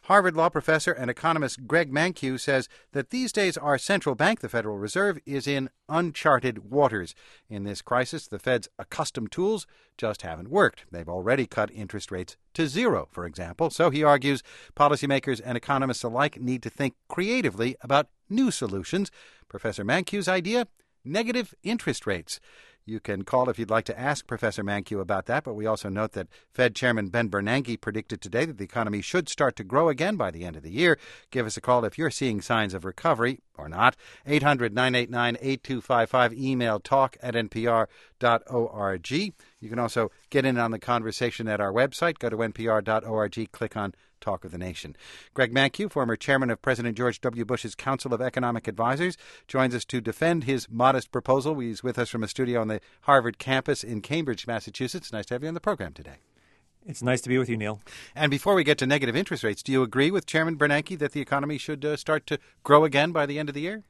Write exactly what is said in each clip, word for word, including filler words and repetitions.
Harvard Law professor and economist Greg Mankiw says that these days our central bank, the Federal Reserve, is in uncharted waters. In this crisis, the Fed's accustomed tools just haven't worked. They've already cut interest rates to zero, for example. So he argues policymakers and economists alike need to think creatively about new solutions. Professor Mankiw's idea? Negative interest rates. You can call if you'd like to ask Professor Mankiw about that, but we also note that Fed Chairman Ben Bernanke predicted today that the economy should start to grow again by the end of the year. Give us a call if you're seeing signs of recovery or not. eight hundred, nine eight nine, eight two five five. Email talk at n p r dot org. You can also get in on the conversation at our website. Go to n p r dot org, click on Talk of the Nation. Greg Mankiw, former chairman of President George W. Bush's Council of Economic Advisors, joins us to defend his modest proposal. He's with us from a studio on the Harvard campus in Cambridge, Massachusetts. Nice to have you on the program today. It's nice to be with you, Neil. And before we get to negative interest rates, do you agree with Chairman Bernanke that the economy should uh, start to grow again by the end of the year?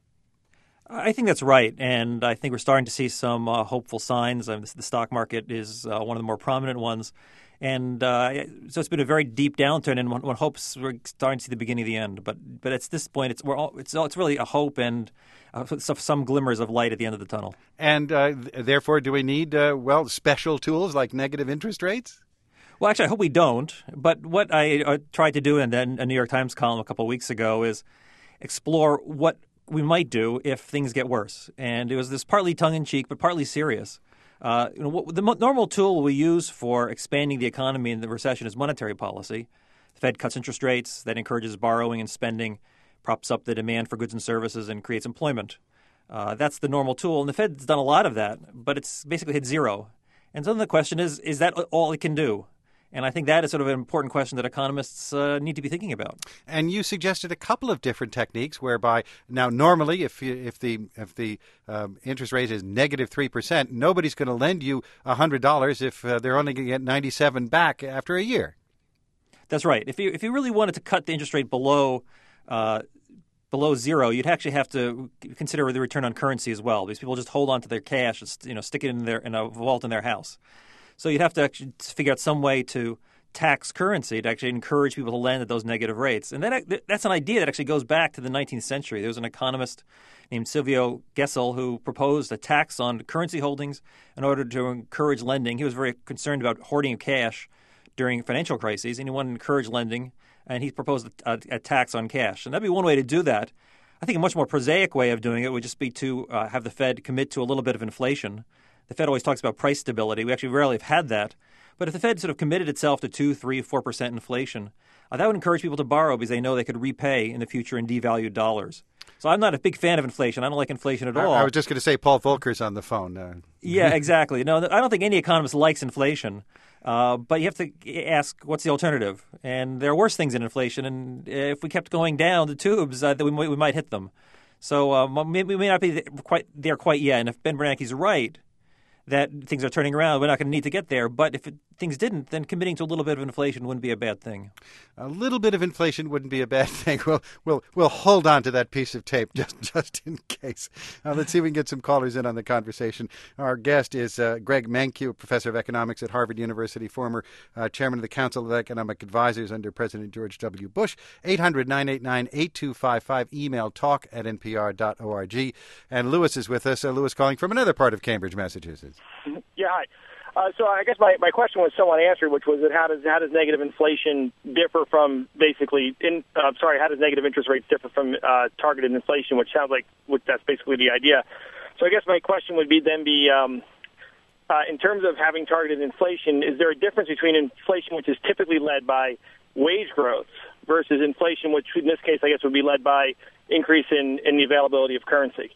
I think that's right, and I think we're starting to see some uh, hopeful signs. I mean, the stock market is uh, one of the more prominent ones. And uh, so it's been a very deep downturn, and one, one hopes we're starting to see the beginning of the end. But but at this point, it's we're all, it's it's really a hope and uh, some glimmers of light at the end of the tunnel. And uh, therefore, do we need uh, well special tools like negative interest rates? Well, actually, I hope we don't. But what I uh, tried to do in a New York Times column a couple of weeks ago is explore what we might do if things get worse. And it was this partly tongue-in-cheek but partly serious. Uh, you know, what, the mo- normal tool we use for expanding the economy in the recession is monetary policy. The Fed cuts interest rates. That encourages borrowing and spending, props up the demand for goods and services, and creates employment. Uh, that's the normal tool. And the Fed's done a lot of that, but it's basically hit zero. And so the question is, is that all it can do? And I think that is sort of an important question that economists uh, need to be thinking about. And you suggested a couple of different techniques whereby now normally if you, if the if the um, interest rate is negative three percent, nobody's going to lend you one hundred dollars if uh, they're only going to get ninety-seven back after a year. That's right. If you if you really wanted to cut the interest rate below uh, below zero, you'd actually have to consider the return on currency as well, because people just hold on to their cash and you know stick it in their in a vault in their house. So you'd have to actually figure out some way to tax currency to actually encourage people to lend at those negative rates. And that, that's an idea that actually goes back to the nineteenth century. There was an economist named Silvio Gesell who proposed a tax on currency holdings in order to encourage lending. He was very concerned about hoarding of cash during financial crises, and he wanted to encourage lending, and he proposed a, a tax on cash. And that'd be one way to do that. I think a much more prosaic way of doing it would just be to uh, have the Fed commit to a little bit of inflation. The Fed always talks about price stability. We actually rarely have had that. But if the Fed sort of committed itself to two, three, four percent inflation, uh, that would encourage people to borrow because they know they could repay in the future in devalued dollars. So I'm not a big fan of inflation. I don't like inflation at all. I, I was just going to say Paul Volcker's on the phone. Uh, yeah, exactly. No, I don't think any economist likes inflation. Uh, but you have to ask, what's the alternative? And there are worse things than inflation. And if we kept going down the tubes, uh, we, might, we might hit them. So uh, we may not be quite there quite yet. And if Ben Bernanke's right, that things are turning around, we're not going to need to get there. But if it, things didn't, then committing to a little bit of inflation wouldn't be a bad thing. A little bit of inflation wouldn't be a bad thing. We'll we'll we'll hold on to that piece of tape just just in case. Uh, let's see if we can get some callers in on the conversation. Our guest is uh, Greg Mankiw, professor of economics at Harvard University, former uh, chairman of the Council of Economic Advisors under President George W. Bush. eight hundred, nine eight nine, eight two five five. Email talk at n p r dot org. And Lewis is with us. Uh, Lewis calling from another part of Cambridge, Massachusetts. Yeah, hi. Uh, so I guess my, my question was somewhat answered, which was that how does how does negative inflation differ from basically in uh, sorry how does negative interest rates differ from uh, targeted inflation, which sounds like which that's basically the idea. So I guess my question would be then be um, uh, in terms of having targeted inflation, is there a difference between inflation, which is typically led by wage growth, versus inflation, which in this case I guess would be led by increase in, in the availability of currency?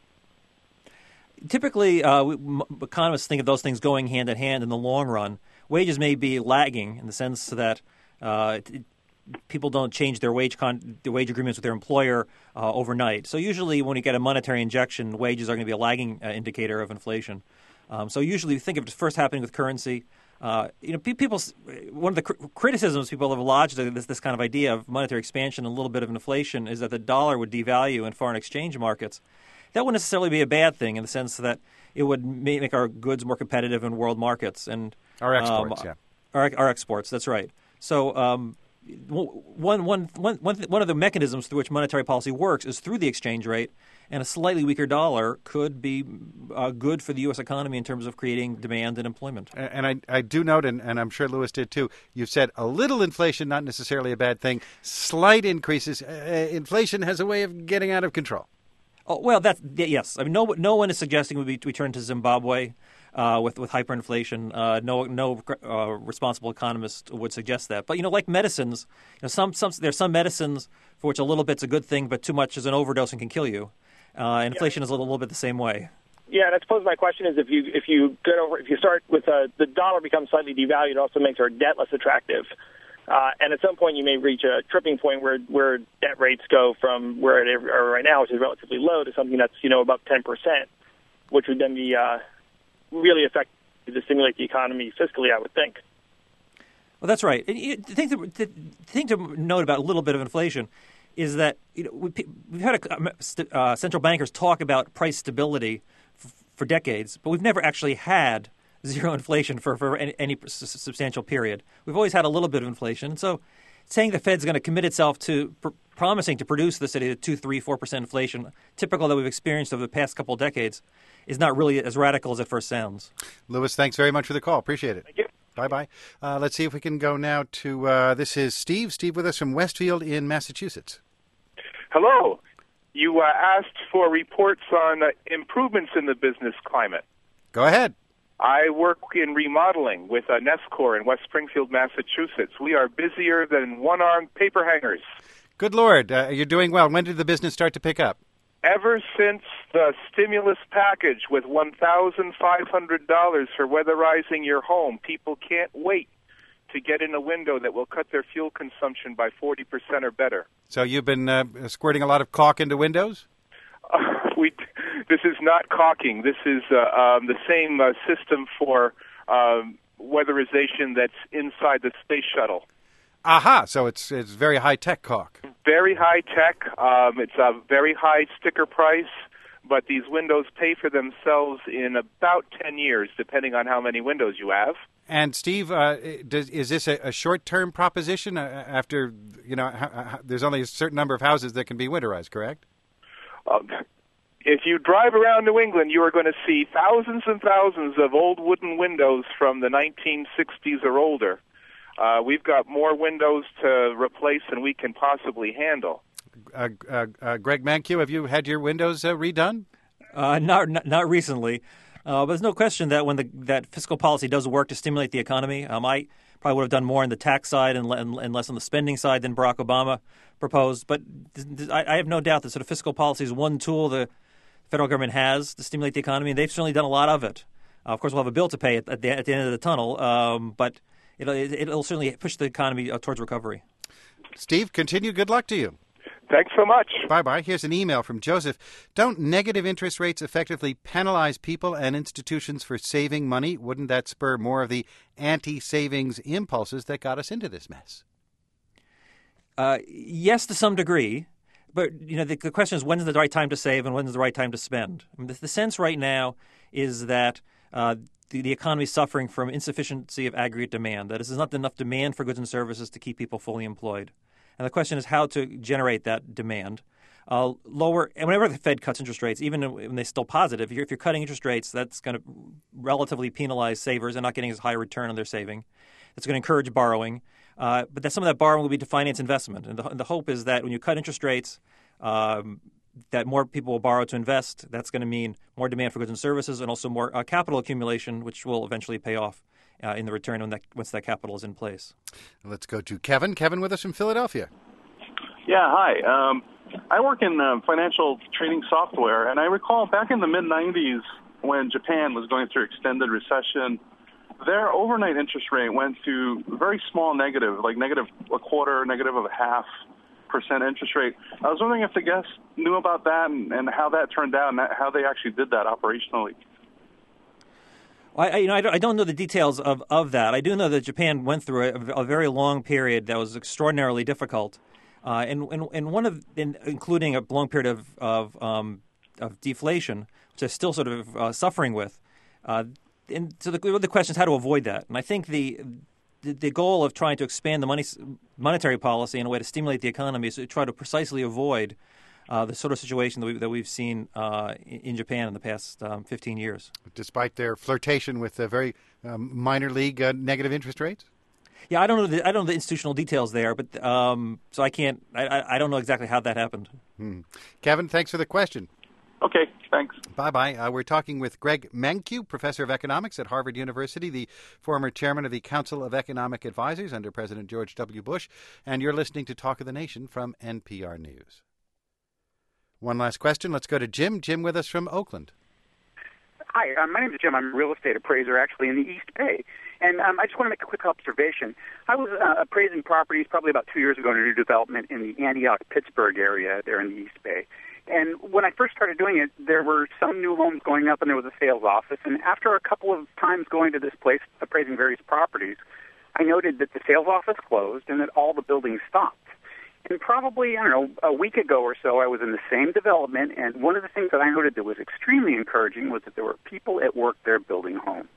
Typically, uh, we, economists think of those things going hand in hand in the long run. Wages may be lagging in the sense that uh, it, people don't change their wage con- their wage agreements with their employer uh, overnight. So usually when you get a monetary injection, wages are going to be a lagging uh, indicator of inflation. Um, so usually you think of it first happening with currency. Uh, you know, people. One of the cr- criticisms people have lodged at this, this kind of idea of monetary expansion and a little bit of inflation is that the dollar would devalue in foreign exchange markets. That wouldn't necessarily be a bad thing in the sense that it would make our goods more competitive in world markets and our exports. um, yeah, our, our exports. That's right. So um, one, one, one, one, one of the mechanisms through which monetary policy works is through the exchange rate, and a slightly weaker dollar could be uh, good for the U S economy in terms of creating demand and employment. And I, I do note, and, and I'm sure Lewis did too, you've said a little inflation, not necessarily a bad thing. Slight increases. Uh, inflation has a way of getting out of control. Oh, well, that's yes. I mean, no, no one is suggesting we return to Zimbabwe uh, with with hyperinflation. Uh, no, no uh, responsible economist would suggest that. But you know, like medicines, you know, some some there's some medicines for which a little bit's a good thing, but too much is an overdose and can kill you. Uh, and inflation yeah. is a little, little bit the same way. Yeah, and I suppose my question is, if you if you get over if you start with uh, the dollar becomes slightly devalued, it also makes our debt less attractive. Uh, and at some point, you may reach a tripping point where where debt rates go from where it are right now, which is relatively low, to something that's you know about ten percent, which would then be uh, really effective to stimulate the economy fiscally, I would think. Well, that's right. And the thing to, the thing to note about a little bit of inflation is that you know we, we've had a, uh, central bankers talk about price stability f- for decades, but we've never actually had zero inflation for, for any, any substantial period. We've always had a little bit of inflation. So saying the Fed's going to commit itself to pr- promising to produce the city at two, three, four percent inflation, typical that we've experienced over the past couple of decades, is not really as radical as it first sounds. Lewis, thanks very much for the call. Appreciate it. Thank you. Bye-bye. Uh, let's see if we can go now to, uh, this is Steve. Steve with us from Westfield in Massachusetts. Hello. You uh, asked for reports on uh, improvements in the business climate. Go ahead. I work in remodeling with uh, Nescor in West Springfield, Massachusetts. We are busier than one-armed paper hangers. Good Lord. Uh, you're doing well. When did the business start to pick up? Ever since the stimulus package with one thousand five hundred dollars for weatherizing your home, people can't wait to get in a window that will cut their fuel consumption by forty percent or better. So you've been uh, squirting a lot of caulk into windows? Uh, we, this is not caulking. This is uh, um, the same uh, system for um, weatherization that's inside the space shuttle. Aha! So it's it's very high-tech caulk. Very high-tech. Um, it's a very high sticker price, but these windows pay for themselves in about ten years, depending on how many windows you have. And Steve, uh, does, is this a, a short-term proposition? Uh, after you know, ha, ha, there's only a certain number of houses that can be winterized, correct? Um, if you drive around New England, you are going to see thousands and thousands of old wooden windows from the nineteen sixties or older. Uh, we've got more windows to replace than we can possibly handle. Uh, uh, uh, Greg Mankiw, have you had your windows uh, redone? Uh, not, not not recently, uh, but there's no question that when the, that fiscal policy does work to stimulate the economy, um, I probably would have done more on the tax side and, and, and less on the spending side than Barack Obama proposed. But th- th- I, I have no doubt that sort of fiscal policy is one tool the federal government has to stimulate the economy, and they've certainly done a lot of it. Uh, of course, we'll have a bill to pay at, at, the, at the end of the tunnel, um, but it'll, it'll certainly push the economy uh, towards recovery. Steve, continue. Good luck to you. Thanks so much. Bye-bye. Here's an email from Joseph. Don't negative interest rates effectively penalize people and institutions for saving money? Wouldn't that spur more of the anti-savings impulses that got us into this mess? Uh, yes, to some degree. But, you know, the, the question is, when's the right time to save and when's the right time to spend? I mean, the, the sense right now is that uh, the, the economy is suffering from insufficiency of aggregate demand, that there's not enough demand for goods and services to keep people fully employed. And the question is how to generate that demand. Uh, lower, and whenever the Fed cuts interest rates, even when they're still positive, if you're, if you're cutting interest rates, that's going to relatively penalize savers and not getting as high a return on their saving. It's going to encourage borrowing. Uh, but that some of that borrowing will be to finance investment. And the, the hope is that when you cut interest rates, um, that more people will borrow to invest. That's going to mean more demand for goods and services and also more uh, capital accumulation, which will eventually pay off uh, in the return when that, once that capital is in place. Let's go to Kevin. Kevin with us from Philadelphia. Yeah, hi. Um, I work in uh, financial trading software, and I recall back in the mid nineties when Japan was going through extended recession, their overnight interest rate went to very small negative, like negative a quarter, negative of a half percent interest rate. I was wondering if the guests knew about that and, and how that turned out and how they actually did that operationally. Well, I, you know, I don't, I don't know the details of, of that. I do know that Japan went through a, a very long period that was extraordinarily difficult, uh, and, and and one of in, including a long period of of, um, of deflation, which they're still sort of uh, suffering with. Uh, And so the, the question is how to avoid that. And I think the the, the goal of trying to expand the money, monetary policy in a way to stimulate the economy is to try to precisely avoid uh, the sort of situation that, we, that we've seen uh, in Japan in the past um, fifteen years. Despite their flirtation with the very um, minor league uh, negative interest rates? Yeah, I don't know. The, I don't know the institutional details there, but um, so I can't. I, I don't know exactly how that happened. Hmm. Kevin, thanks for the question. Okay, thanks. Bye-bye. Uh, we're talking with Greg Mankiw, professor of economics at Harvard University, the former chairman of the Council of Economic Advisors under President George W. Bush, and you're listening to Talk of the Nation from N P R News. One last question. Let's go to Jim. Jim with us from Oakland. Hi, uh, my name is Jim. I'm a real estate appraiser actually in the East Bay. And um, I just want to make a quick observation. I was uh, appraising properties probably about two years ago in a new development in the Antioch, Pittsburgh area there in the East Bay. And when I first started doing it, there were some new homes going up and there was a sales office. And after a couple of times going to this place, appraising various properties, I noted that the sales office closed and that all the buildings stopped. And probably, I don't know, a week ago or so, I was in the same development, and one of the things that I noted that was extremely encouraging was that there were people at work there building homes.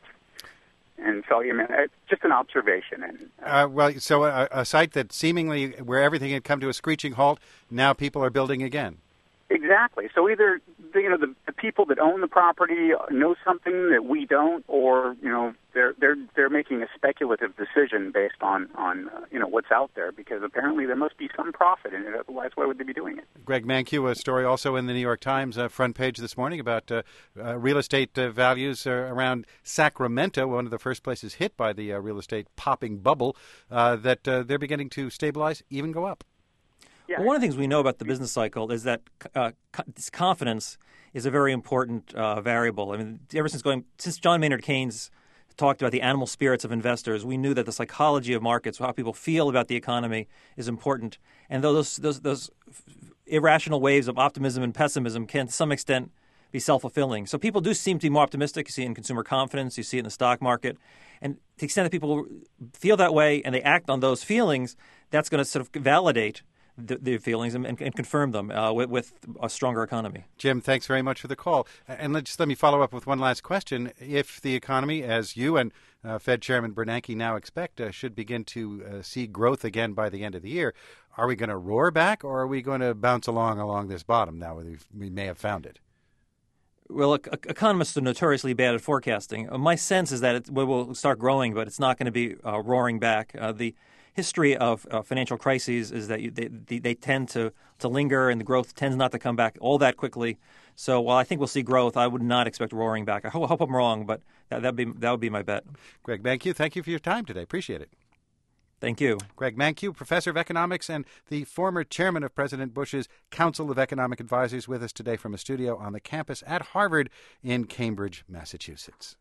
And so, I mean, it's just an observation. And uh, uh, well, so a, a site that seemingly where everything had come to a screeching halt, now people are building again. Exactly. So either the, you know the, the people that own the property know something that we don't, or you know they're they're they're making a speculative decision based on on uh, you know what's out there, because apparently there must be some profit in it. Otherwise, why would they be doing it? Greg Mankiw, a story also in the New York Times uh, front page this morning about uh, uh, real estate uh, values uh, around Sacramento, one of the first places hit by the uh, real estate popping bubble, uh, that uh, they're beginning to stabilize, even go up. Yeah. Well, one of the things we know about the business cycle is that uh, co- this confidence is a very important uh, variable. I mean, ever since going since John Maynard Keynes talked about the animal spirits of investors, we knew that the psychology of markets, how people feel about the economy, is important. And those those those irrational waves of optimism and pessimism can, to some extent, be self-fulfilling. So people do seem to be more optimistic. You see it in consumer confidence. You see it in the stock market. And to the extent that people feel that way and they act on those feelings, that's going to sort of validate The, the feelings and, and confirm them uh, with, with a stronger economy. Jim, thanks very much for the call. And let, just let me follow up with one last question. If the economy, as you and uh, Fed Chairman Bernanke now expect, uh, should begin to uh, see growth again by the end of the year, are we going to roar back, or are we going to bounce along along this bottom now we've, we may have found it? Well, economists are notoriously bad at forecasting. My sense is that it will start growing, but it's not going to be uh, roaring back. Uh, the history of uh, financial crises is that you, they, they, they tend to, to linger, and the growth tends not to come back all that quickly. So while I think we'll see growth, I would not expect roaring back. I hope, I hope I'm wrong, but that that'd be, that would be my bet. Greg Mankiw, thank you for your time today. Appreciate it. Thank you. Greg Mankiw, professor of economics and the former chairman of President Bush's Council of Economic Advisors, with us today from a studio on the campus at Harvard in Cambridge, Massachusetts.